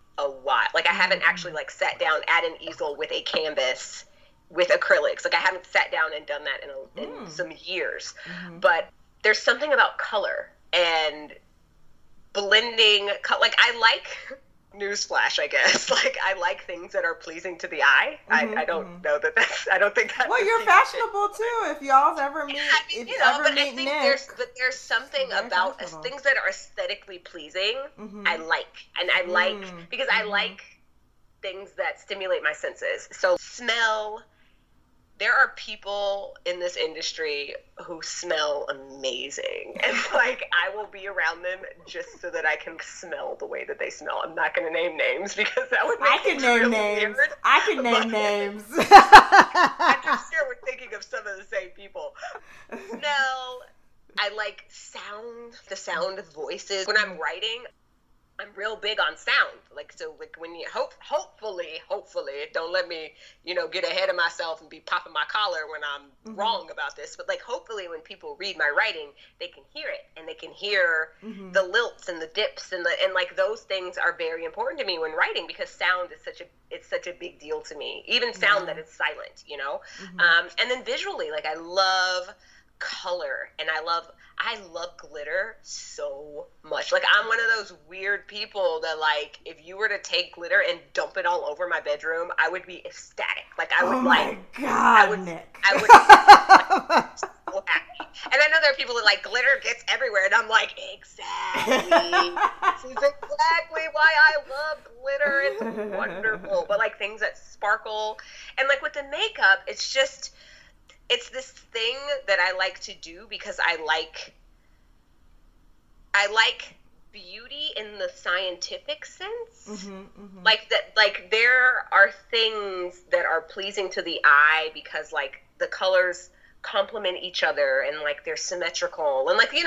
a while. Like I haven't actually like sat down at an easel with a canvas with acrylics. Like I haven't sat down and done that in some years. But there's something about color and blending. Like I like, newsflash, I guess. Like I like things that are pleasing to the eye. I don't know that that's. I don't think that's.
Well, you're fashionable too. If y'all ever meet,
there's something about things that are aesthetically pleasing. I like, and I like because I like things that stimulate my senses. So smell. There are people in this industry who smell amazing, and like I will be around them just so that I can smell the way that they smell. I'm not going to name names because that would make things really weird.
I can name names.
I'm sure we're thinking of some of the same people. Smell. I like sound. The sound of voices when I'm writing. I'm real big on sound. Like, so like when you hopefully, don't let me, get ahead of myself and be popping my collar when I'm wrong about this. But like, hopefully when people read my writing, they can hear it and they can hear the lilts and the dips and like those things are very important to me when writing because sound is such a big deal to me. Even sound that is silent, and then visually, like I love color and I love glitter so much. Like I'm one of those weird people that like if you were to take glitter and dump it all over my bedroom, I would be ecstatic. Like I would
Nick.
I would be so happy. And I know there are people that like glitter gets everywhere and I'm like, exactly. This is exactly why I love glitter. It's wonderful. But like things that sparkle and like with the makeup, it's this thing that I like to do because I like beauty in the scientific sense. Like that, like there are things that are pleasing to the eye because like the colors complement each other and like they're symmetrical and like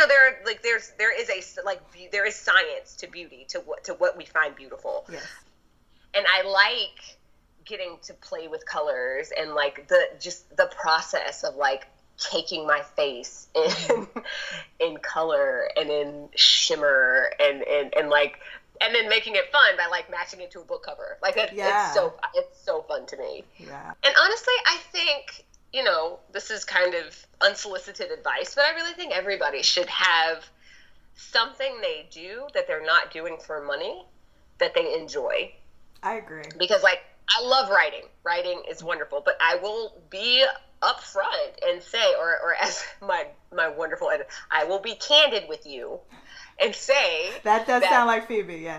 there is science to beauty to what we find beautiful.
Yes. And
I like getting to play with colors and like the process of like taking my face in color and in shimmer and like and then making it fun by like matching it to a book cover. Like it's so fun to me.
Yeah.
And honestly, I think this is kind of unsolicited advice, but I really think everybody should have something they do that they're not doing for money that they enjoy.
I agree.
Because like I love writing. Writing is wonderful, but I will be upfront and say, or as my wonderful editor, I will be candid with you and say
that sound like Phoebe, yeah.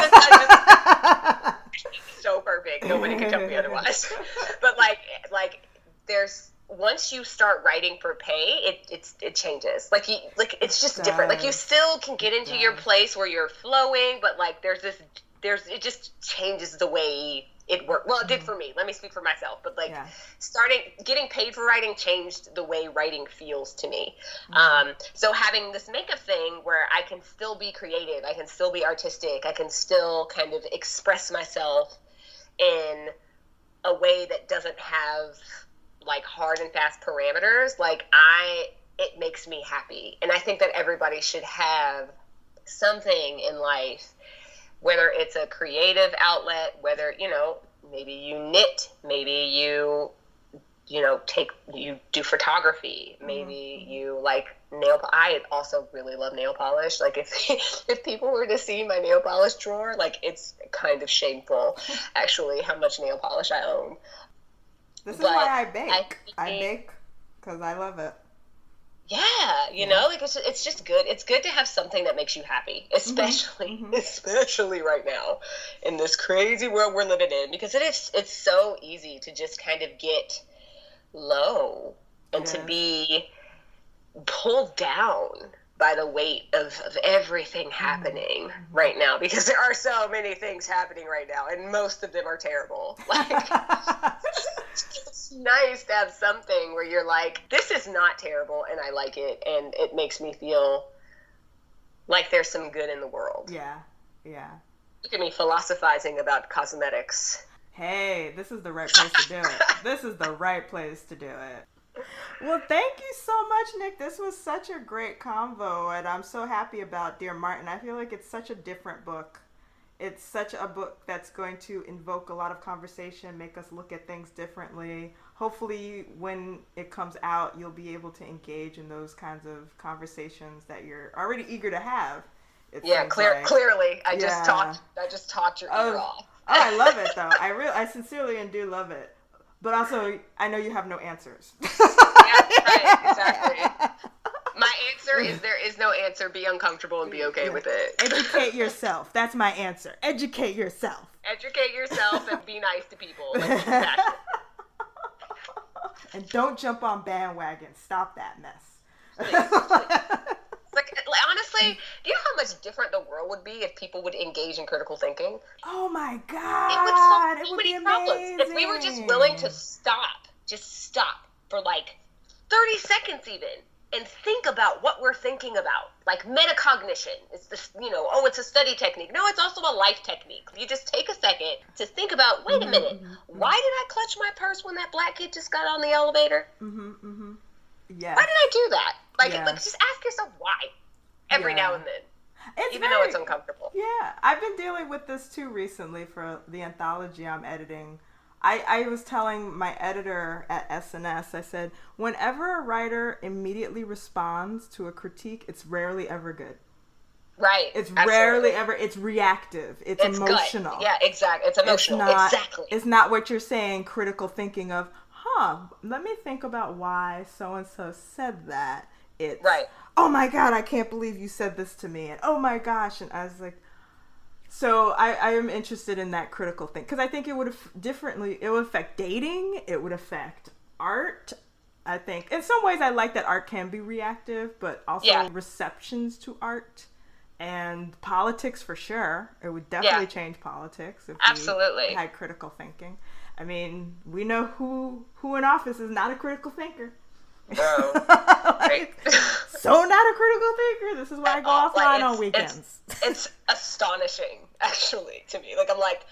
So perfect. Nobody can tell me otherwise. But like there's once you start writing for pay, it changes. Like it's just different. Like you still can get into your place where you're flowing, but like it just changes the way it worked. Well, it did for me. Let me speak for myself. But like getting paid for writing changed the way writing feels to me. So having this makeup thing where I can still be creative, I can still be artistic, I can still kind of express myself in a way that doesn't have like hard and fast parameters. Like it makes me happy. And I think that everybody should have something in life, whether it's a creative outlet, whether, maybe you knit, maybe you do photography, maybe you like I also really love nail polish. Like if people were to see my nail polish drawer, like it's kind of shameful actually how much nail polish I own.
This is why I bake. I bake because I love it.
Yeah, like it's just good. It's good to have something that makes you happy, especially right now in this crazy world we're living in, because it's so easy to just kind of get low and to be pulled down by the weight of everything happening right now, because there are so many things happening right now and most of them are terrible. Like it's nice to have something where you're like, this is not terrible and I like it and it makes me feel like there's some good in the world.
Yeah.
Look at me philosophizing about cosmetics.
Hey, this is the right place to do it. This is the right place to do it. Well, thank you so much, Nick. This was such a great convo, and I'm so happy about Dear Martin. I feel like it's such a different book It's such a book that's going to invoke a lot of conversation, make us look at things differently. Hopefully, when it comes out, you'll be able to engage in those kinds of conversations that you're already eager to have.
Clearly, I just talked your ear off.
Oh, I love it though. I sincerely and do love it. But also, I know you have no answers.
Yeah, right, exactly. My answer is there is no answer. Be uncomfortable and be okay with it.
Educate yourself. That's my answer. Educate yourself.
Educate yourself and be nice to people.
And don't jump on bandwagons. Stop that mess.
Like, honestly, do you know how much different the world would be if people would engage in critical thinking?
Oh my God. It would solve so many problems.
If we were just willing to stop for like 30 seconds even, and think about what we're thinking about. Like metacognition. It's this, it's a study technique. No, it's also a life technique. You just take a second to think about, wait a minute, why did I clutch my purse when that black kid just got on the elevator?
Yeah.
Why did I do that? Like, just ask yourself why every now and then. Even though it's uncomfortable.
Yeah. I've been dealing with this too recently for the anthology I'm editing. I was telling my editor at SNS, I said, whenever a writer immediately responds to a critique, it's rarely ever good.
Right.
It's rarely ever, it's reactive. It's emotional.
Good. Yeah, exactly. It's emotional. Exactly.
It's not what you're saying, critical thinking of, let me think about why so-and-so said that. It's, oh my God, I can't believe you said this to me. And oh my gosh. And I was like, so I am interested in that critical thing. Because I think it would affect dating. It would affect art. I think in some ways I like that art can be reactive, but also receptions to art and politics for sure. It would definitely change politics if we had critical thinking. I mean, we know who in office is not a critical thinker.
Bro.
So not a critical thinker. This is why I go offline on weekends.
It's astonishing, actually, to me. Like, I'm like,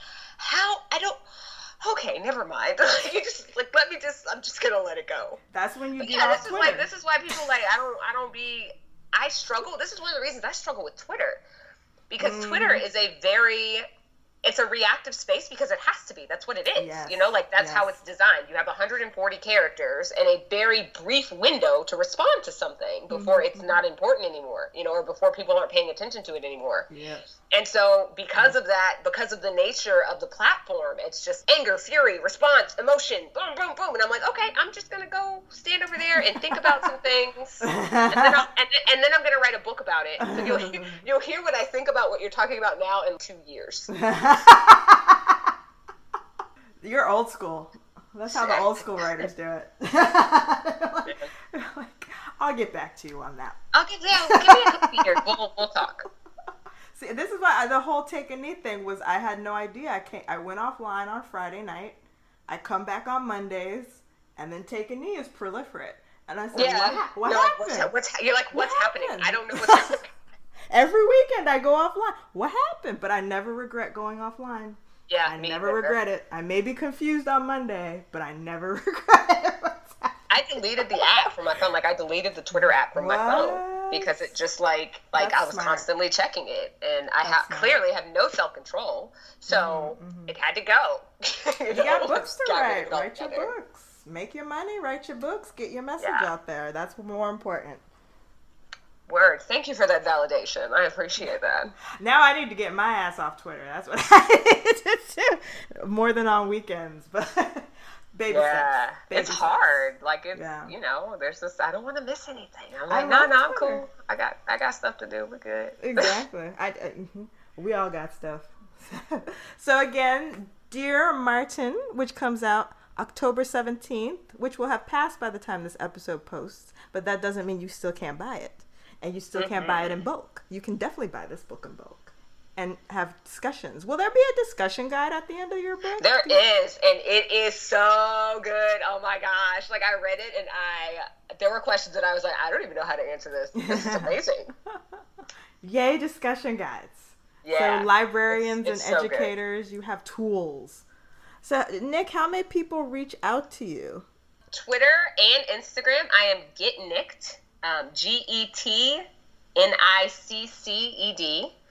okay, never mind. You just, I'm just going to let it go.
That's when you
this is why people, I struggle. This is one of the reasons I struggle with Twitter. Because Twitter is it's a reactive space because it has to be. That's what it is. Yes. That's how it's designed. You have 140 characters and a very brief window to respond to something before it's not important anymore, or before people aren't paying attention to it anymore.
Yes.
And so because of that, because of the nature of the platform, it's just anger, fury, response, emotion, boom, boom, boom. And I'm like, okay, I'm just going to go stand over there and think about some things. and then I'm going to write a book about it. So you'll hear what I think about what you're talking about now in 2 years.
You're old school. That's how the old school writers do it. I'll get back to you on that.
Give me a couple years. We'll talk.
See, this is why the whole take a knee thing was. I had no idea. I went offline on Friday night. I come back on Mondays, and then take a knee is proliferate. And I said, what happened?
You're like, what's happening? I don't know what's happening.
Every weekend I go offline. What happened? But I never regret going offline.
Yeah,
I never regret it. I may be confused on Monday, but I never regret it.
I deleted the app from my phone. I deleted the Twitter app from my phone because it just I was constantly checking it, and I clearly have no self-control, so it had to go.
You got books to write. Write your books. Make your money. Write your books. Get your message out there. That's more important.
Word. Thank you for that validation. I appreciate that.
Now I need to get my ass off Twitter. That's what I need to do. More than on weekends, but baby steps.
It's hard. There's this. I don't want to miss anything. I'm like, no, I'm cool. I got stuff to do. We're good.
Exactly. We all got stuff. So again, Dear Martin, which comes out October 17th, which will have passed by the time this episode posts, but that doesn't mean you still can't buy it. And you still can't buy it in bulk. You can definitely buy this book in bulk and have discussions. Will there be a discussion guide at the end of your book?
There is, and it is so good. Oh my gosh. I read it, and there were questions that I was like, I don't even know how to answer this. This is amazing.
Yay, discussion guides.
Yeah.
So librarians and educators, you have tools. So, Nick, how may people reach out to you?
Twitter and Instagram, I am GetNicked. GetNicced.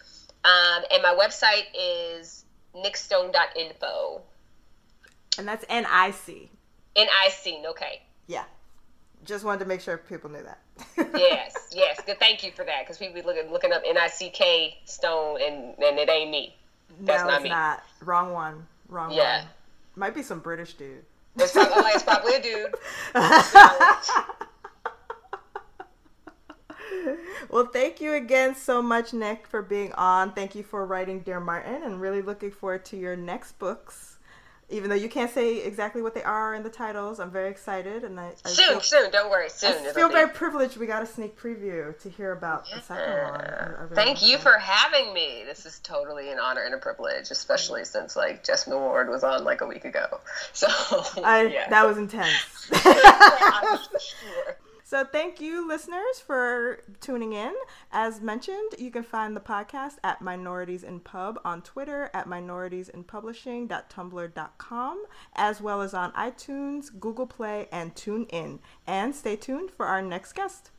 And my website is nickstone.info.
And that's NIC.
NIC, okay.
Yeah. Just wanted to make sure people knew that.
Yes. Good. Thank you for that, because people be looking up NICK Stone, and it ain't me. That's
no,
not
it's
me.
not. Wrong one.
Yeah.
Might be some British dude.
It's probably a dude.
Well, thank you again so much, Nick, for being on. Thank you for writing Dear Martin, and really looking forward to your next books. Even though you can't say exactly what they are in the titles, I'm very excited. And
soon, don't worry, soon.
I feel very privileged. We got a sneak preview to hear about the second one. Really
Thank you for having me. This is totally an honor and a privilege, especially since Jessamine Ward was on a week ago. So
that was intense.
I'm sure.
So thank you, listeners, for tuning in. As mentioned, you can find the podcast at Minorities in Pub on Twitter, at minoritiesinpublishing.tumblr.com, as well as on iTunes, Google Play, and TuneIn. And stay tuned for our next guest.